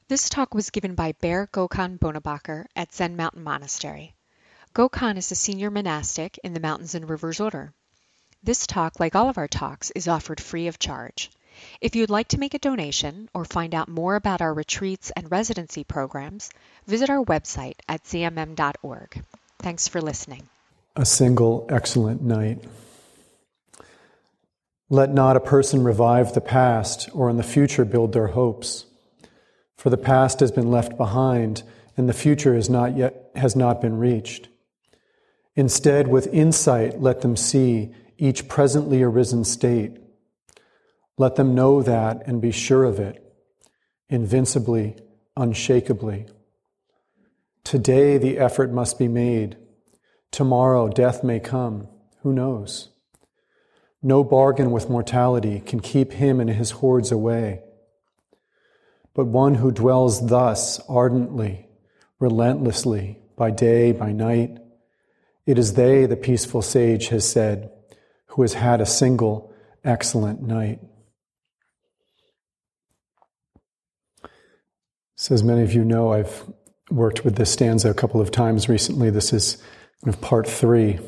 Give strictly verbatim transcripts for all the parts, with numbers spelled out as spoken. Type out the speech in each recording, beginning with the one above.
This talk was given by Bear Gokhan Bonabacher at Zen Mountain Monastery. Gokhan is a senior monastic in the Mountains and Rivers Order. This talk, like all of our talks, is offered free of charge. If you'd like to make a donation or find out more about our retreats and residency programs, visit our website at z m m dot org. Thanks for listening. A single excellent night. Let not a person revive the past or in the future build their hopes. For the past has been left behind, and the future is not yet has not been reached. Instead, with insight, let them see each presently arisen state. Let them know that and be sure of it, invincibly, unshakably. Today the effort must be made. Tomorrow death may come. Who knows? No bargain with mortality can keep him and his hordes away. But one who dwells thus ardently, relentlessly, by day, by night, it is they, the peaceful sage has said, who has had a single excellent night. So as many of you know, I've worked with this stanza a couple of times recently. This is kind of part three,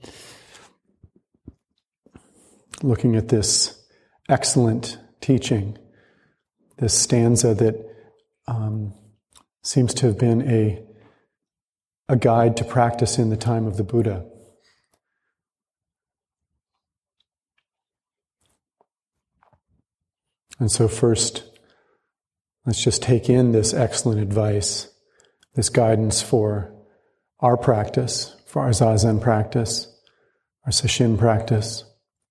looking at this excellent teaching, this stanza that um, seems to have been a, a guide to practice in the time of the Buddha. And so first, let's just take in this excellent advice, this guidance for our practice, for our Zazen practice, our Sesshin practice,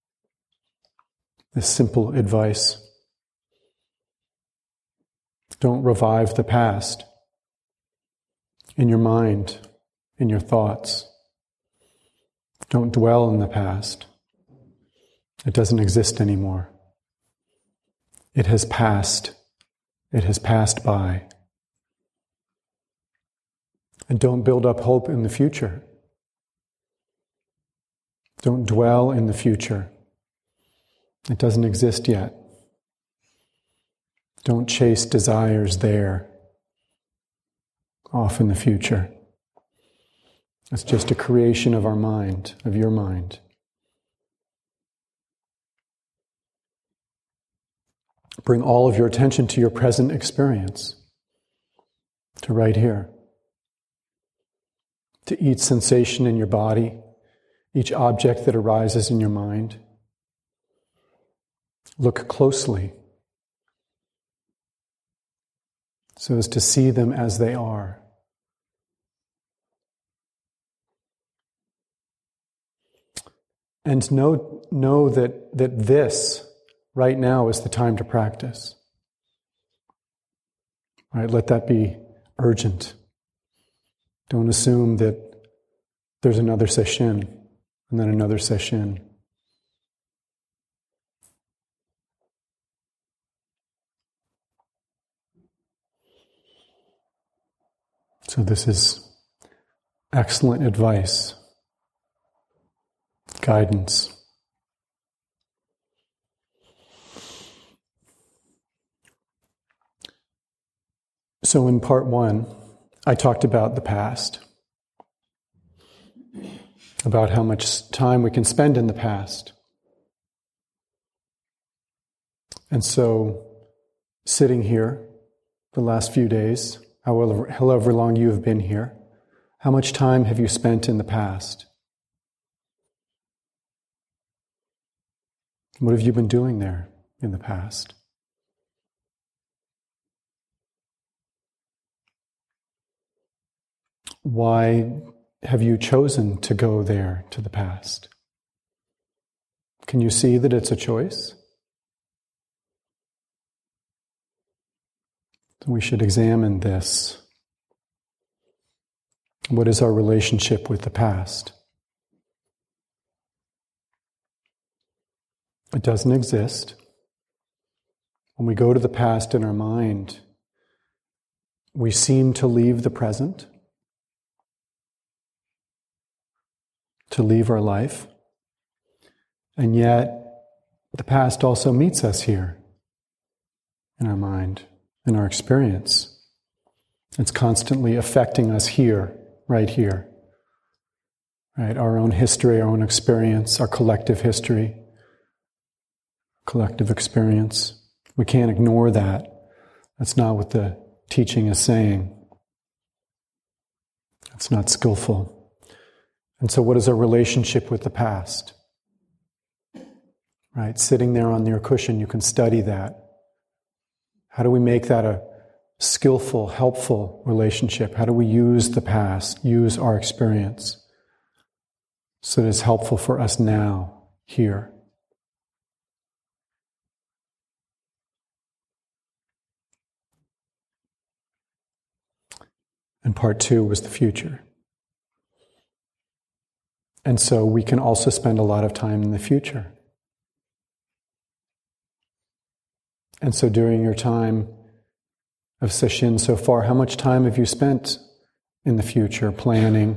this simple advice. Don't revive the past in your mind, in your thoughts. Don't dwell in the past. It doesn't exist anymore. It has passed. It has passed by. And don't build up hope in the future. Don't dwell in the future. It doesn't exist yet. Don't chase desires there, off in the future. It's just a creation of our mind, of your mind. Bring all of your attention to your present experience, to right here, to each sensation in your body, each object that arises in your mind. Look closely so as to see them as they are. And know, know that, that this, right now, is the time to practice. Right? Let that be urgent. Don't assume that there's another sesshin and then another sesshin. So this is excellent advice, guidance. So in part one, I talked about the past, about how much time we can spend in the past. And so, sitting here the last few days, however, however long you have been here, how much time have you spent in the past? What have you been doing there in the past? Why have you chosen to go there, to the past? Can you see that it's a choice? We should examine this. What is our relationship with the past? It doesn't exist. When we go to the past in our mind, we seem to leave the present, to leave our life, and yet the past also meets us here in our mind, in our experience. It's constantly affecting us here, right here. Right? Our own history, our own experience, our collective history, collective experience. We can't ignore that. That's not what the teaching is saying. It's not skillful. And so what is our relationship with the past? Right? Sitting there on your cushion, you can study that. How do we make that a skillful, helpful relationship? How do we use the past, use our experience so that it's helpful for us now, here? And part two was the future. And so we can also spend a lot of time in the future. And so during your time of sesshin so far, how much time have you spent in the future, planning,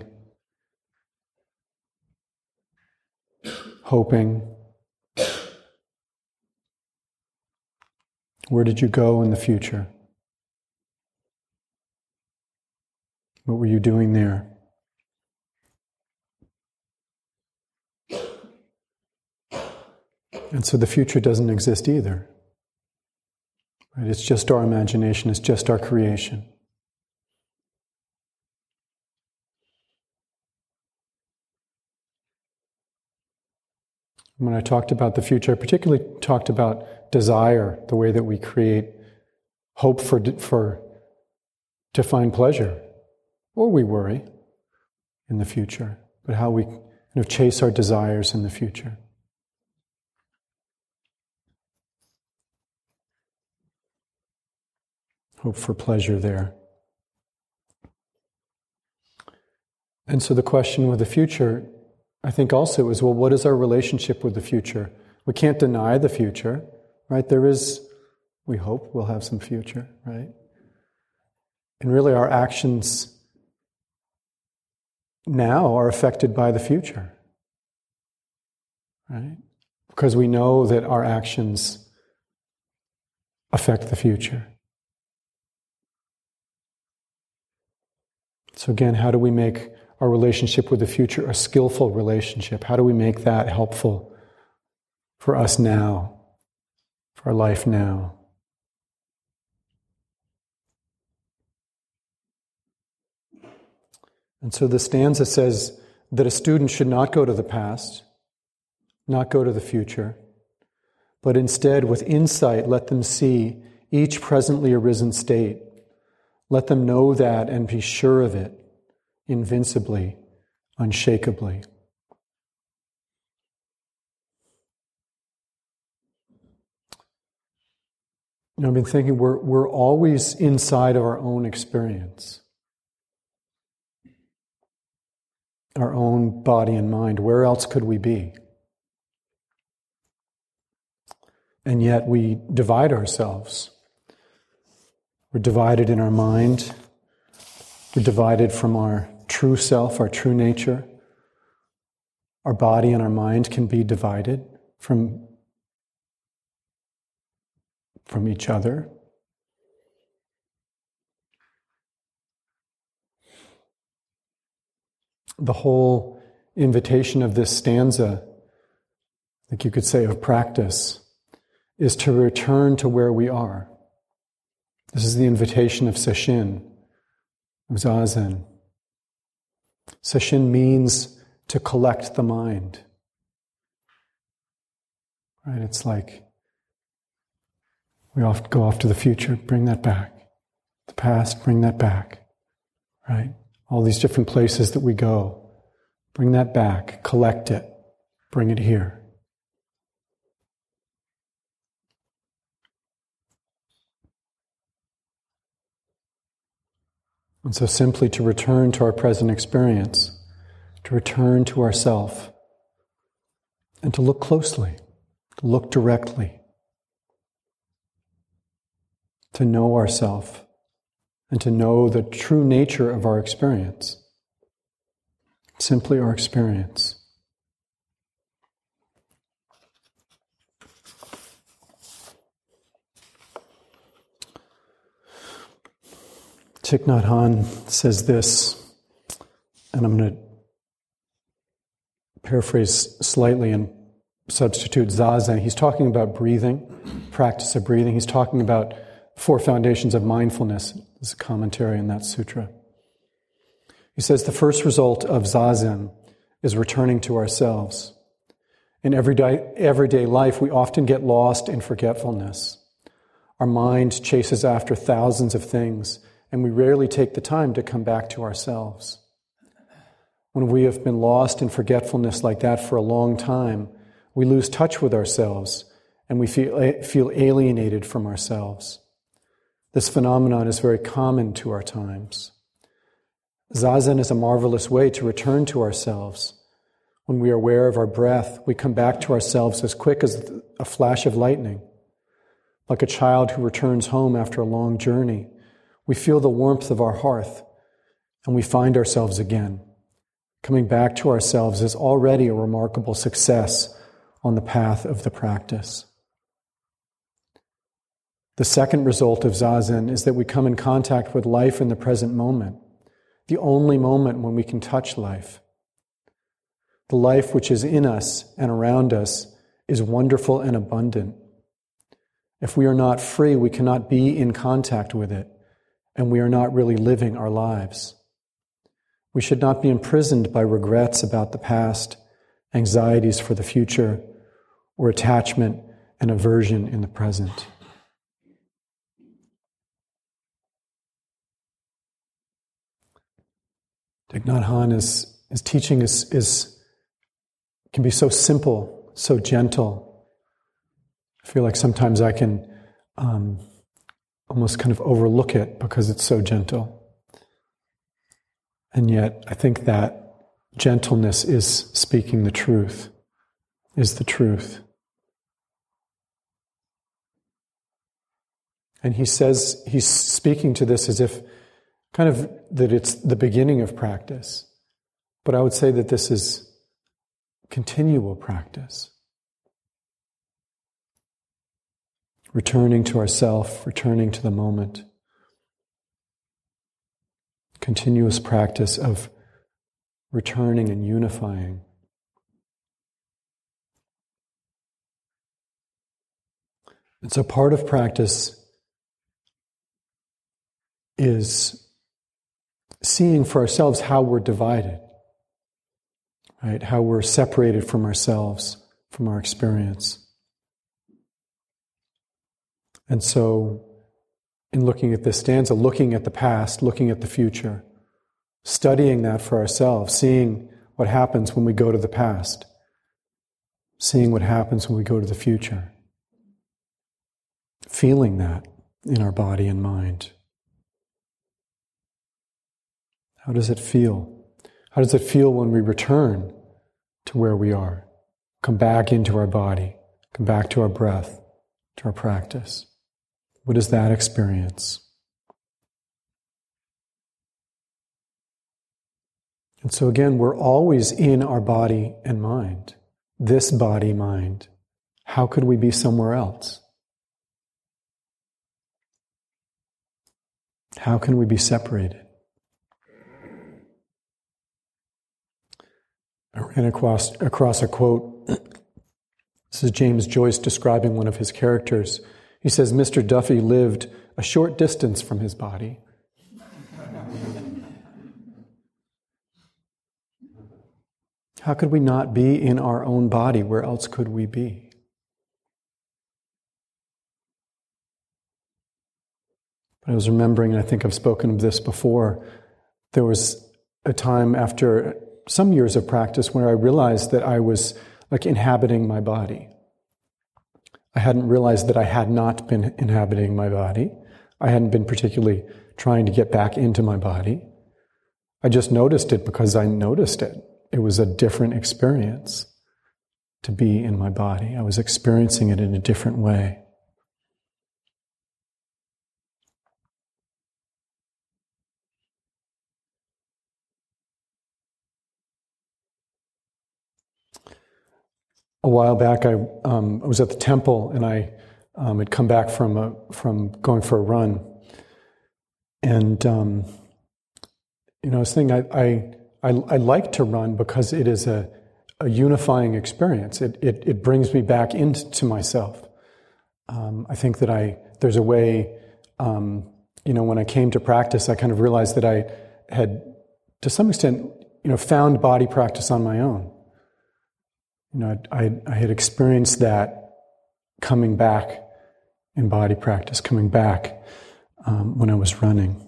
hoping? Where did you go in the future? What were you doing there? And so the future doesn't exist either. Right? It's just our imagination, it's just our creation. When I talked about the future, I particularly talked about desire, the way that we create hope for, for to find pleasure, or we worry in the future, but how we kind of chase our desires in the future. Hope for pleasure there. And so the question with the future, I think also is, well, what is our relationship with the future? We can't deny the future, right? There is, we hope we'll have some future, right? And really our actions now are affected by the future, right? Because we know that our actions affect the future. So again, how do we make our relationship with the future a skillful relationship? How do we make that helpful for us now, for our life now? And so the stanza says that a student should not go to the past, not go to the future, but instead with insight let them see each presently arisen state. Let them know that and be sure of it, invincibly, unshakably. You know, I've been thinking we're, we're always inside of our own experience, our own body and mind. Where else could we be? And yet we divide ourselves. We're divided in our mind. We're divided from our true self, our true nature. Our body and our mind can be divided from, from each other. The whole invitation of this stanza, like you could say of practice, is to return to where we are. This is the invitation of sesshin, of zazen. Sesshin means to collect the mind. Right? It's like we often go off to the future, bring that back. The past, bring that back. Right? All these different places that we go, bring that back, collect it, bring it here. And so simply to return to our present experience, to return to ourself, and to look closely, to look directly, to know ourself, and to know the true nature of our experience. Simply our experience. Thich Nhat Hanh says this, and I'm going to paraphrase slightly and substitute zazen. He's talking about breathing, practice of breathing. He's talking about four foundations of mindfulness. There's a commentary in that sutra. He says the first result of zazen is returning to ourselves. In everyday, everyday life, we often get lost in forgetfulness. Our mind chases after thousands of things, and we rarely take the time to come back to ourselves. When we have been lost in forgetfulness like that for a long time, we lose touch with ourselves, and we feel, feel alienated from ourselves. This phenomenon is very common to our times. Zazen is a marvelous way to return to ourselves. When we are aware of our breath, we come back to ourselves as quick as a flash of lightning. Like a child who returns home after a long journey, we feel the warmth of our hearth, and we find ourselves again. Coming back to ourselves is already a remarkable success on the path of the practice. The second result of zazen is that we come in contact with life in the present moment, the only moment when we can touch life. The life which is in us and around us is wonderful and abundant. If we are not free, we cannot be in contact with it, and we are not really living our lives. We should not be imprisoned by regrets about the past, anxieties for the future, or attachment and aversion in the present. Thich Nhat Hanh is, his teaching is, is can be so simple, so gentle. I feel like sometimes I can um, almost kind of overlook it because it's so gentle. And yet, I think that gentleness is speaking the truth, is the truth. And he says, he's speaking to this as if kind of that it's the beginning of practice. But I would say that this is continual practice. Returning to ourself, returning to the moment. Continuous practice of returning and unifying. And so part of practice is seeing for ourselves how we're divided, right? How we're separated from ourselves, from our experience. And so, in looking at this stanza, looking at the past, looking at the future, studying that for ourselves, seeing what happens when we go to the past, seeing what happens when we go to the future, feeling that in our body and mind. How does it feel? How does it feel when we return to where we are? Come back into our body, come back to our breath, to our practice. What is that experience? And so again, we're always in our body and mind. This body, mind. How could we be somewhere else? How can we be separated? I ran across, across a quote. This is James Joyce describing one of his characters. He says, Mister Duffy lived a short distance from his body. How could we not be in our own body? Where else could we be? But I was remembering, and I think I've spoken of this before, there was a time after some years of practice where I realized that I was like inhabiting my body. I hadn't realized that I had not been inhabiting my body. I hadn't been particularly trying to get back into my body. I just noticed it because I noticed it. It was a different experience to be in my body. I was experiencing it in a different way. A while back, I, um, I was at the temple, and I um, had come back from a, from going for a run. And, um, you know, I was thinking, I, I, I, I like to run because it is a, a unifying experience. It, it, it brings me back into myself. Um, I think that I, there's a way, um, you know, when I came to practice, I kind of realized that I had, to some extent, you know, found body practice on my own. You know, I, I, I had experienced that coming back in body practice, coming back um, when I was running.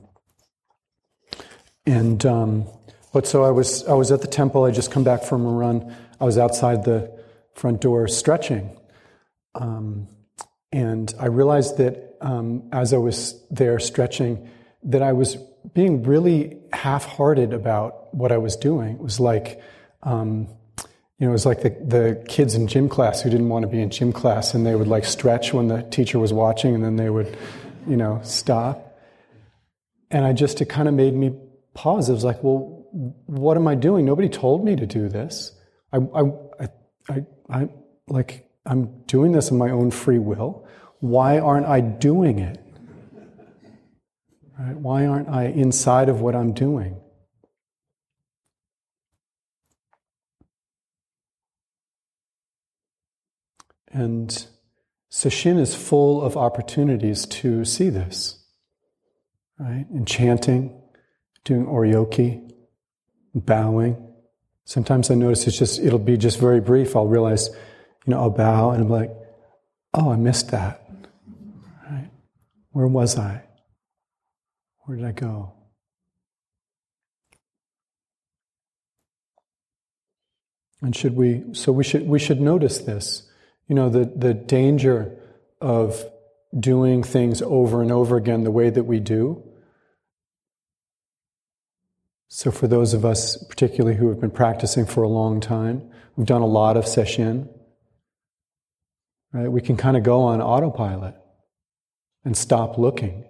And um, but so I was I was at the temple. I just come back from a run. I was outside the front door stretching, um, and I realized that um, as I was there stretching, that I was being really half-hearted about what I was doing. It was like, um, you know, it was like the, the kids in gym class who didn't want to be in gym class, and they would like stretch when the teacher was watching, and then they would, you know, stop. And I just, it kind of made me pause. It was like, well, what am I doing? Nobody told me to do this. I, I, I, I, like, I'm doing this of my own free will. Why aren't I doing it? Right? Why aren't I inside of what I'm doing? And Sesshin is full of opportunities to see this, right? In chanting, doing oryoki, bowing. Sometimes I notice it's just, it'll be just very brief. I'll realize, you know, I'll bow and I'm like, oh, I missed that, right? Where was I? Where did I go? And should we, so we should, we should notice this. You know, the, the danger of doing things over and over again the way that we do. So for those of us, particularly who have been practicing for a long time, we've done a lot of sesshin, right? We can kind of go on autopilot and stop looking.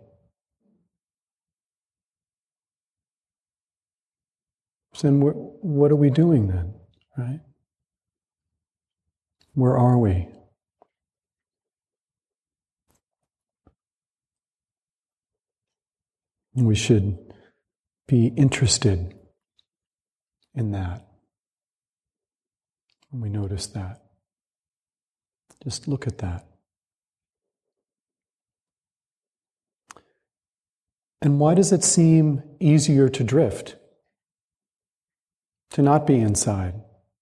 So then we're, what are we doing then, right? Where are we? We should be interested in that when we notice that. Just look at that. And why does it seem easier to drift? To not be inside?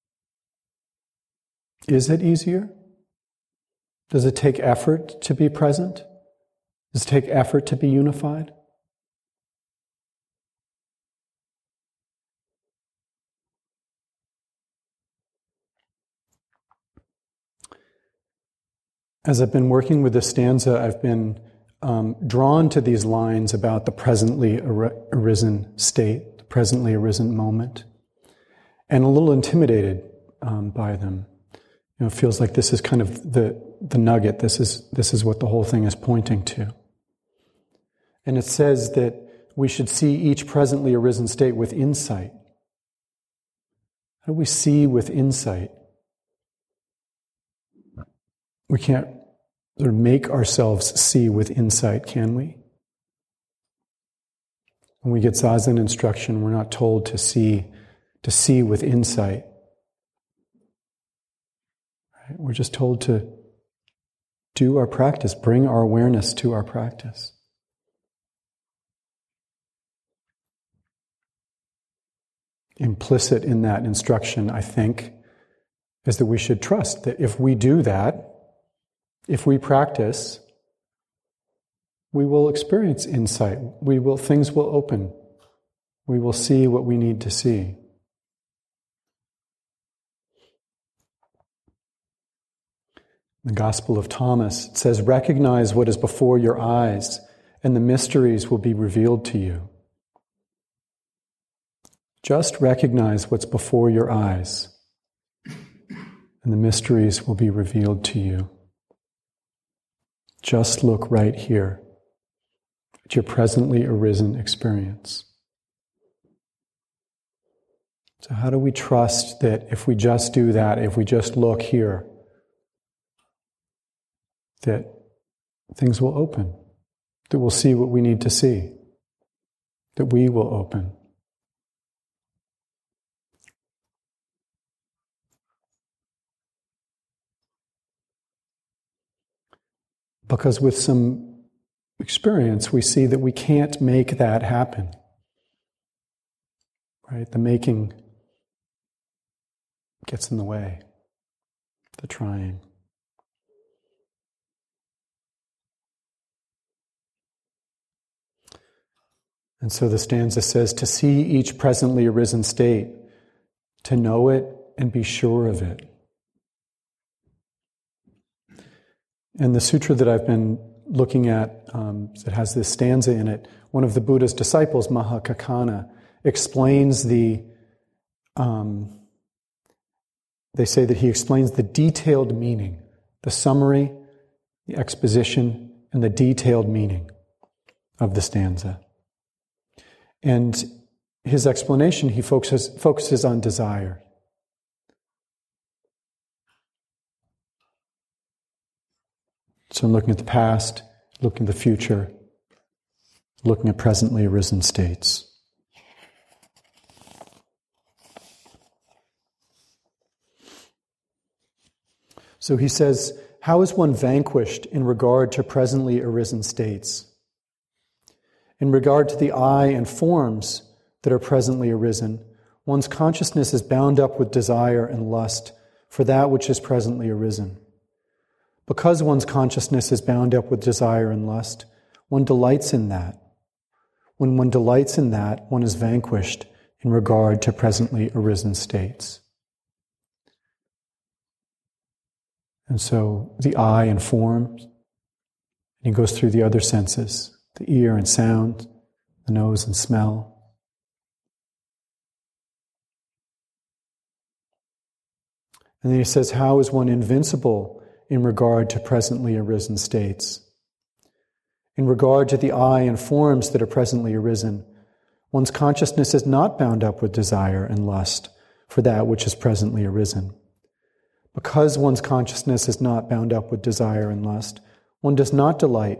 Is it easier? Does it take effort to be present? Does it take effort to be unified? As I've been working with this stanza, I've been um, drawn to these lines about the presently ar- arisen state, the presently arisen moment, and a little intimidated um, by them. You know, it feels like this is kind of the, the nugget. This is, this is what the whole thing is pointing to. And it says that we should see each presently arisen state with insight. How do we see with insight? We can't sort of make ourselves see with insight, can we? When we get Zazen instruction, we're not told to see, to see with insight. We're just told to do our practice, bring our awareness to our practice. Implicit in that instruction, I think, is that we should trust that if we do that, if we practice, we will experience insight. We will, things will open. We will see what we need to see. The Gospel of Thomas, it says, recognize what is before your eyes, and the mysteries will be revealed to you. Just recognize what's before your eyes, and the mysteries will be revealed to you. Just look right here at your presently arisen experience. So how do we trust that if we just do that, if we just look here, that things will open, that we'll see what we need to see? that we will open. Because with some experience, we see that we can't make that happen. Right? The making gets in the way, the trying. And so the stanza says, to see each presently arisen state, to know it and be sure of it. And the sutra that I've been looking at, um, that has this stanza in it, one of the Buddha's disciples, Mahakaccana, explains the, um, they say that he explains the detailed meaning, the summary, the exposition, and the detailed meaning of the stanza. And his explanation, he focuses, focuses on desire. So I'm looking at the past, looking at the future, looking at presently arisen states. So he says, how is one vanquished in regard to presently arisen states? In regard to the I and forms that are presently arisen, one's consciousness is bound up with desire and lust for that which is presently arisen. Because one's consciousness is bound up with desire and lust, one delights in that. When one delights in that, one is vanquished in regard to presently arisen states. And so the eye and form, and he goes through the other senses, the ear and sound, the nose and smell. And then he says, how is one invincible in regard to presently arisen states? In regard to the I and forms that are presently arisen, one's consciousness is not bound up with desire and lust for that which is presently arisen. Because one's consciousness is not bound up with desire and lust, one does not delight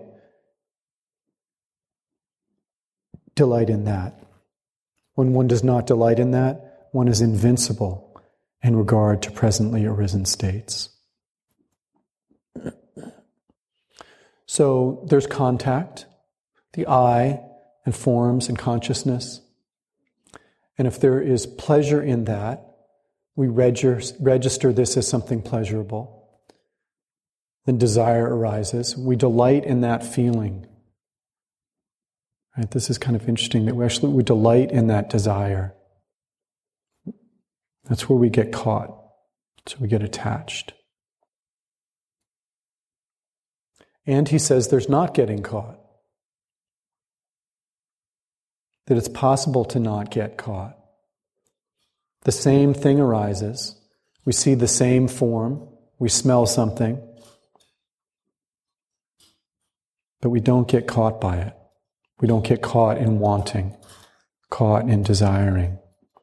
delight in that. When one does not delight in that, one is invincible in regard to presently arisen states. So there's contact, the I and forms and consciousness. And if there is pleasure in that, we register, register this as something pleasurable. Then desire arises. We delight in that feeling. Right? This is kind of interesting that we actually we delight in that desire. That's where we get caught. So we get attached. And he says there's not getting caught. That it's possible to not get caught. The same thing arises. We see the same form. We smell something. But we don't get caught by it. We don't get caught in wanting, caught in desiring.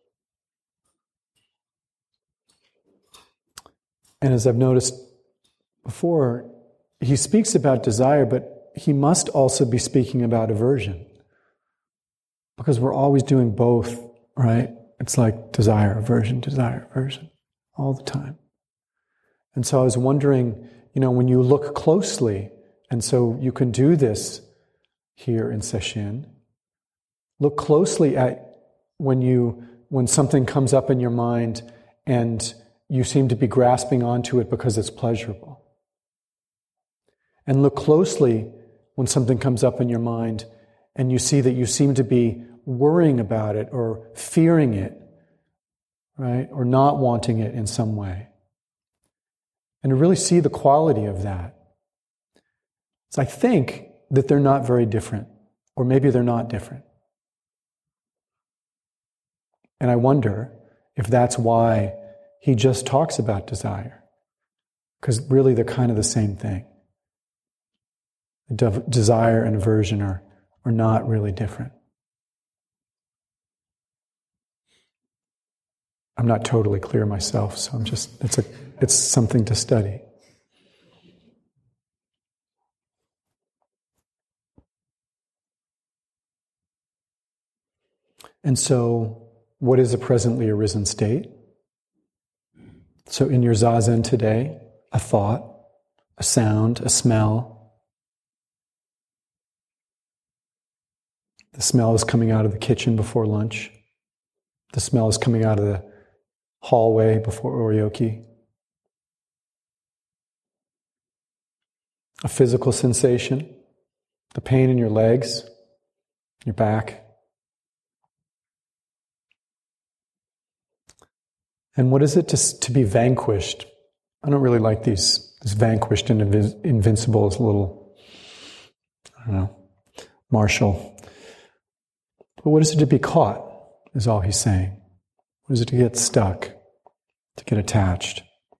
And as I've noticed before, he speaks about desire, but he must also be speaking about aversion. Because we're always doing both, right? It's like desire, aversion, desire, aversion, all the time. And so I was wondering, you know, when you look closely, and so you can do this here in Sesshin, look closely at when you when something comes up in your mind and you seem to be grasping onto it because it's pleasurable. And look closely when something comes up in your mind and you see that you seem to be worrying about it or fearing it, right? Or not wanting it in some way. And to really see the quality of that. So I think that they're not very different, or maybe they're not different. And I wonder if that's why he just talks about desire. Because really they're kind of the same thing. De- desire and aversion are, are not really different. I'm not totally clear myself, so I'm just, it's a, it's something to study. And so, what is a presently arisen state? So in your Zazen today, a thought, a sound, a smell. The smell is coming out of the kitchen before lunch. The smell is coming out of the hallway before oryoki. A physical sensation, the pain in your legs, your back. And what is it to, to be vanquished? I don't really like these, this vanquished and invi- invincible is a little, I don't know, martial. But what is it to be caught, is all he's saying. What is it to get stuck, to get attached?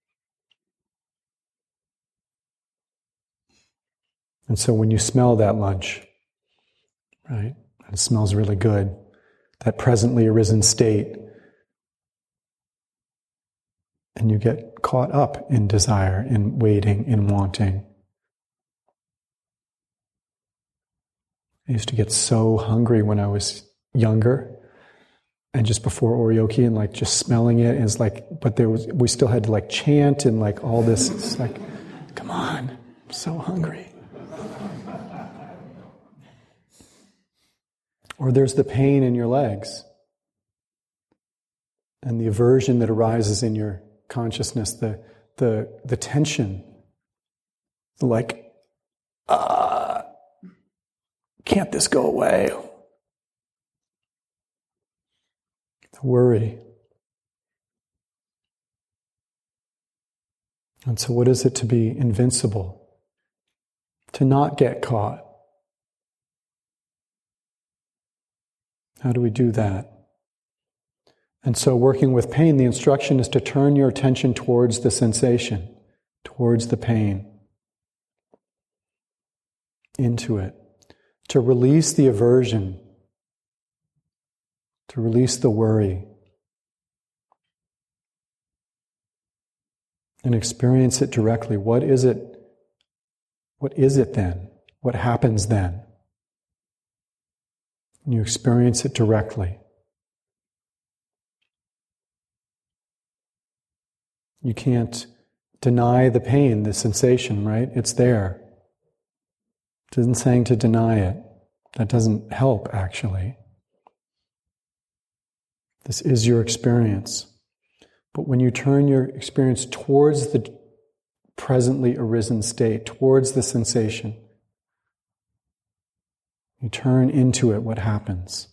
And so when you smell that lunch, right, and it smells really good, that presently arisen state, and you get caught up in desire, in waiting, in wanting. I used to get so hungry when I was younger, and just before oryoki, and like just smelling it is like, but there was, we still had to like chant and like all this. It's like, come on, I'm so hungry. Or there's the pain in your legs, and the aversion that arises in your consciousness, the the the tension, the like, ah, can't this go away? The worry. And so what is it to be invincible? To not get caught. How do we do that? And so working with pain, the instruction is to turn your attention towards the sensation, towards the pain, into it. To release the aversion, to release the worry, and experience it directly. What is it? What is it then? What happens then? You experience it directly. You can't deny the pain, the sensation, right? It's there. It isn't saying to deny it. That doesn't help, actually. This is your experience. But when you turn your experience towards the presently arisen state, towards the sensation, you turn into it, what happens?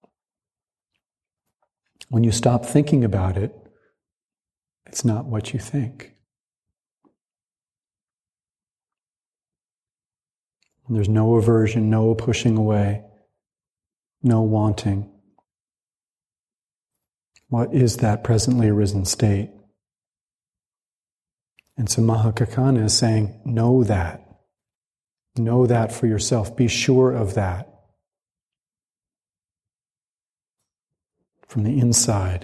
When you stop thinking about it, it's not what you think. There's no aversion, no pushing away, no wanting. What is that presently arisen state? And so Mahakaccana is saying, know that. Know that for yourself. Be sure of that. From the inside.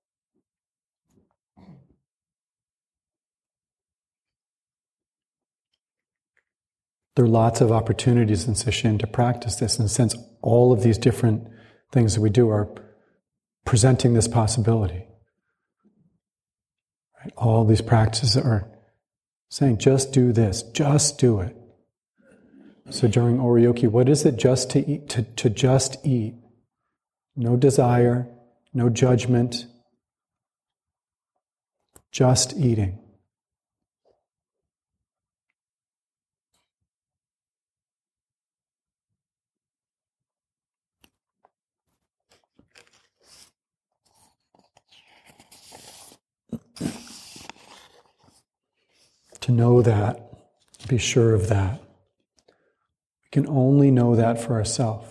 There are lots of opportunities in Sesshin to practice this. In a sense, all of these different things that we do are presenting this possibility. Right? All these practices are saying, just do this, just do it. So during oryoki, what is it just to eat? To, to just eat. No desire, no judgment, just eating. To know that, be sure of that. We can only know that for ourselves.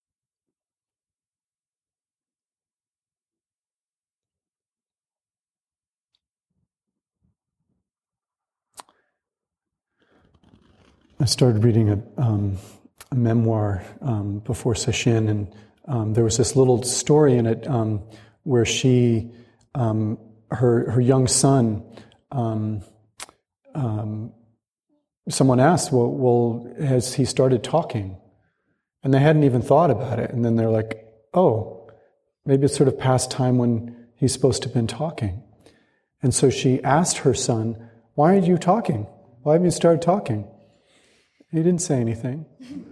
I started reading a, um, a memoir um, before Sesshin, and um, there was this little story in it um, where she, um, her her young son. Um, Um, someone asked, well, well, has he started talking? And they hadn't even thought about it. And then they're like, oh, maybe it's sort of past time when he's supposed to have been talking. And so she asked her son, why aren't you talking? Why haven't you started talking? He didn't say anything.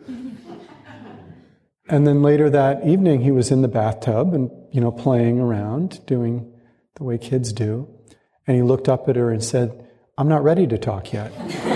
And then later that evening, he was in the bathtub and, you know, playing around, doing the way kids do. And he looked up at her and said, I'm not ready to talk yet.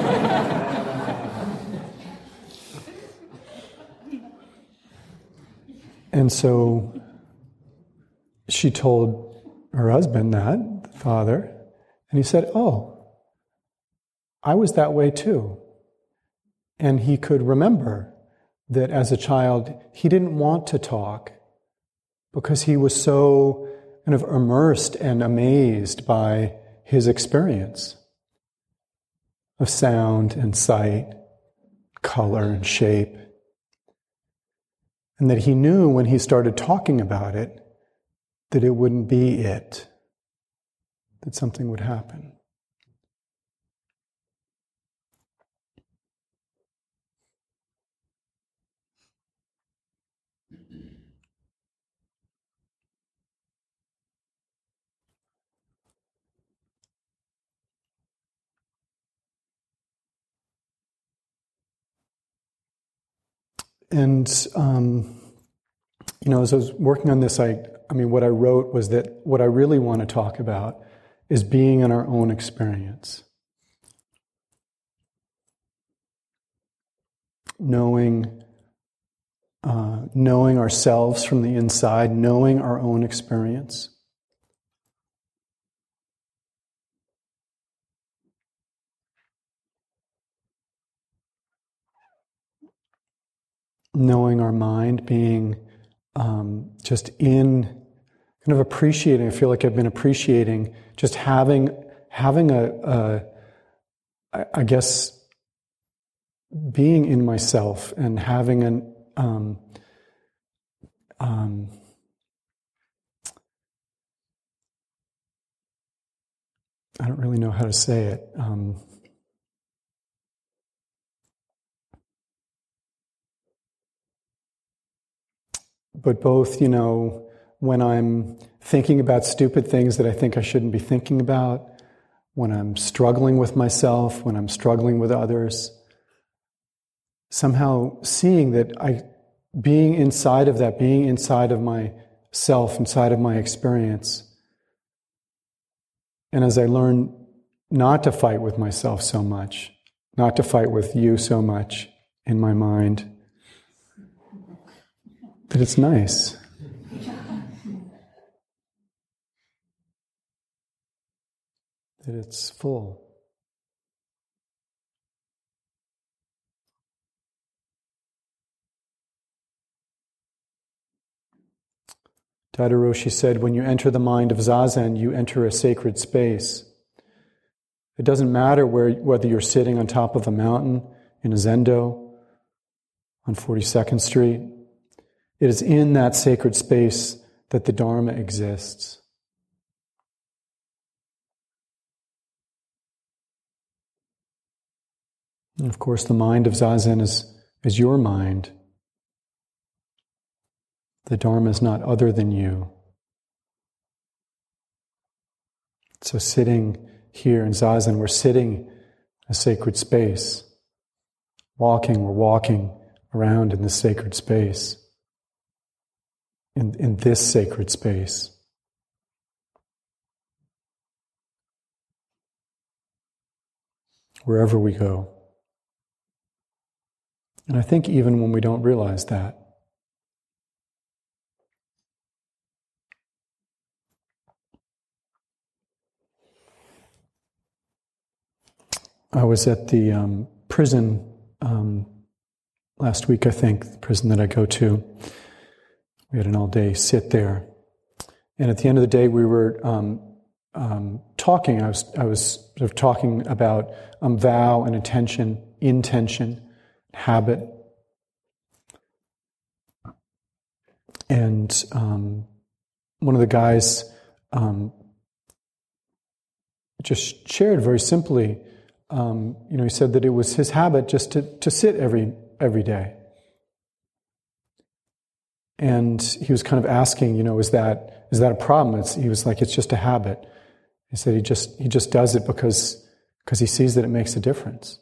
And so she told her husband that, the father, and he said, oh, I was that way too. And he could remember that as a child, he didn't want to talk because he was so kind of immersed and amazed by his experience of sound and sight, color and shape. And that he knew when he started talking about it, that it wouldn't be it, that something would happen. And, um, you know, as I was working on this, I, I mean, what I wrote was that what I really want to talk about is being in our own experience. Knowing, uh, knowing ourselves from the inside, knowing our own experience. Knowing our mind, being um, just in, kind of appreciating. I feel like I've been appreciating just having having a, a I, I guess, being in myself and having an um, um, I don't really know how to say it. Um, But both, you know, when I'm thinking about stupid things that I think I shouldn't be thinking about, when I'm struggling with myself, when I'm struggling with others, somehow seeing that I, being inside of that, being inside of myself, inside of my experience, and as I learn not to fight with myself so much, not to fight with you so much in my mind, that it's nice. That it's full. Daido Roshi said, when you enter the mind of Zazen, you enter a sacred space. It doesn't matter where, whether you're sitting on top of a mountain, in a zendo, on forty-second Street. It is in that sacred space that the Dharma exists. And of course, the mind of Zazen is, is your mind. The Dharma is not other than you. So sitting here in Zazen, we're sitting in a sacred space. Walking, we're walking around in this sacred space. In, in this sacred space. Wherever we go. And I think even when we don't realize that, I was at the um, prison um, last week, I think, the prison that I go to. We had an all-day sit there. And at the end of the day, we were um, um, talking. I was I was sort of talking about um, vow and attention, intention, habit. And um, one of the guys um, just shared very simply, um, you know, he said that it was his habit just to, to sit every every day. and he was kind of asking, you know, is that is that a problem? It's, he was like, it's just a habit. He said he just he just does it because because he sees that it makes a difference.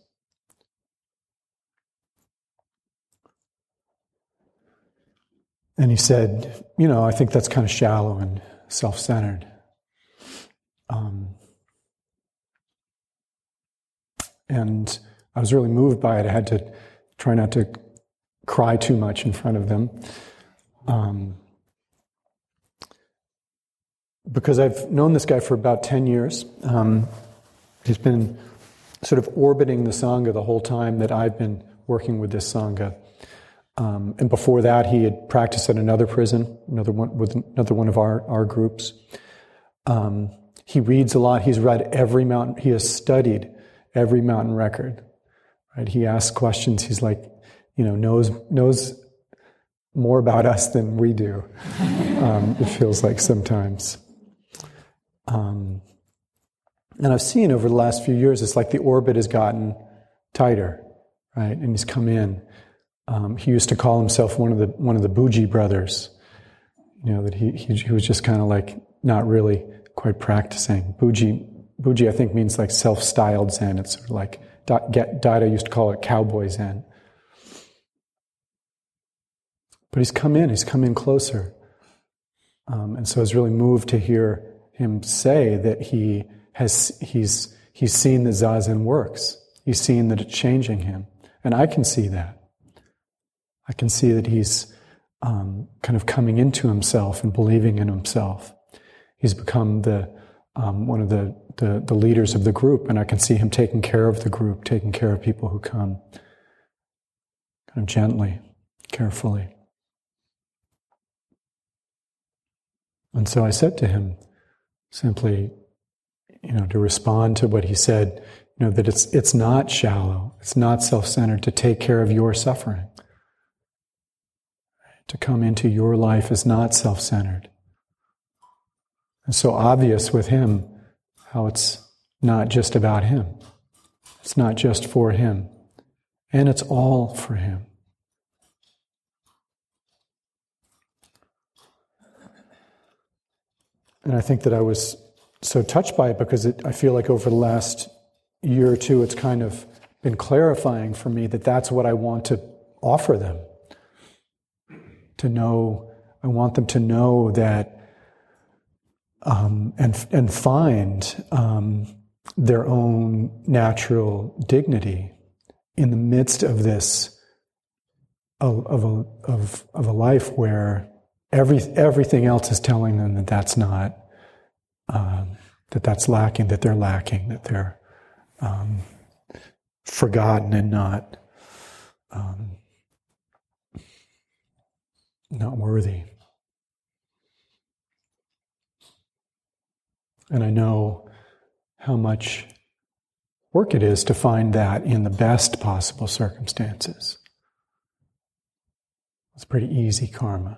And he said, you know, I think that's kind of shallow and self-centered. Um, and I was really moved by it. I had to try not to cry too much in front of them. Um, because I've known this guy for about ten years. Um, he's been sort of orbiting the Sangha the whole time that I've been working with this Sangha. Um, and before that, he had practiced at another prison, another one with another one of our, our groups. Um, he reads a lot. He's read every mountain. He has studied every mountain record. Right? He asks questions. He's like, you know, knows knows more about us than we do. Um, it feels like sometimes. Um, and I've seen over the last few years, it's like the orbit has gotten tighter, right? And he's come in. Um, he used to call himself one of the one of the Buji brothers. You know, that he he, he was just kind of like not really quite practicing. Buji, Buji, I think means like self-styled Zen. It's sort of like Dada used to call it cowboy Zen. But he's come in. He's come in closer, um, and so I was really moved to hear him say that he has he's he's seen that Zazen works. He's seen that it's changing him, and I can see that. I can see that he's um, kind of coming into himself and believing in himself. He's become the um, one of the, the the leaders of the group, and I can see him taking care of the group, taking care of people who come, kind of gently, carefully. And so I said to him, simply, you know, to respond to what he said, you know, that it's it's not shallow, it's not self-centered to take care of your suffering. To come into your life is not self-centered. It's so obvious with him how it's not just about him. It's not just for him. And it's all for him. And I think that I was so touched by it because it, I feel like over the last year or two it's kind of been clarifying for me that that's what I want to offer them. To know, I want them to know that um, and and find um, their own natural dignity in the midst of this of, of a of of a life where every everything else is telling them that that's not um, that that's lacking, that they're lacking, that they're um, forgotten and not. Um, Not worthy. And I know how much work it is to find that in the best possible circumstances. It's pretty easy karma.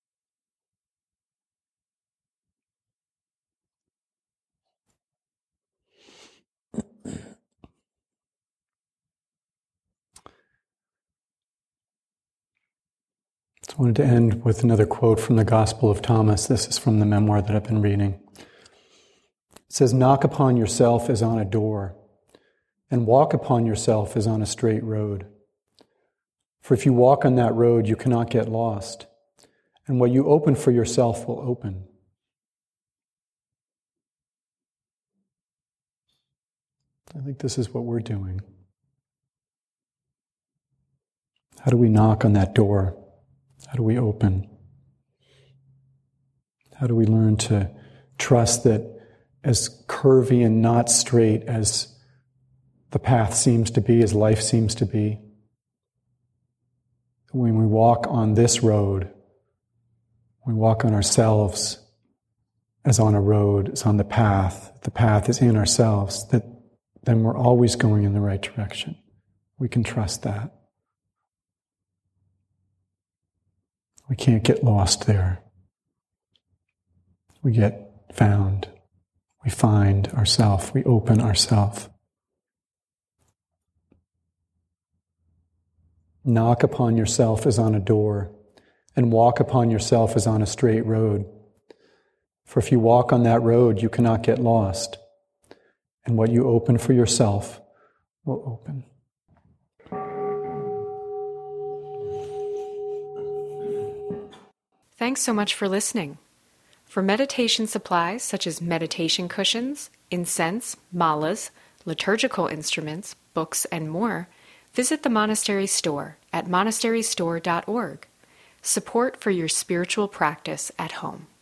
I wanted to end with another quote from the Gospel of Thomas. This is from the memoir that I've been reading. It says, "Knock upon yourself as on a door, and walk upon yourself as on a straight road. For if you walk on that road, you cannot get lost, and what you open for yourself will open." I think this is what we're doing. How do we knock on that door? How do we open? How do we learn to trust that as curvy and not straight as the path seems to be, as life seems to be, when we walk on this road, we walk on ourselves as on a road, as on the path, the path is in ourselves, that then we're always going in the right direction. We can trust that. We can't get lost there. We get found. We find ourself. We open ourself. Knock upon yourself as on a door, and walk upon yourself as on a straight road. For if you walk on that road, you cannot get lost, and what you open for yourself will open. Thanks so much for listening. For meditation supplies such as meditation cushions, incense, malas, liturgical instruments, books, and more, visit the monastery store at monastery store dot org. Support for your spiritual practice at home.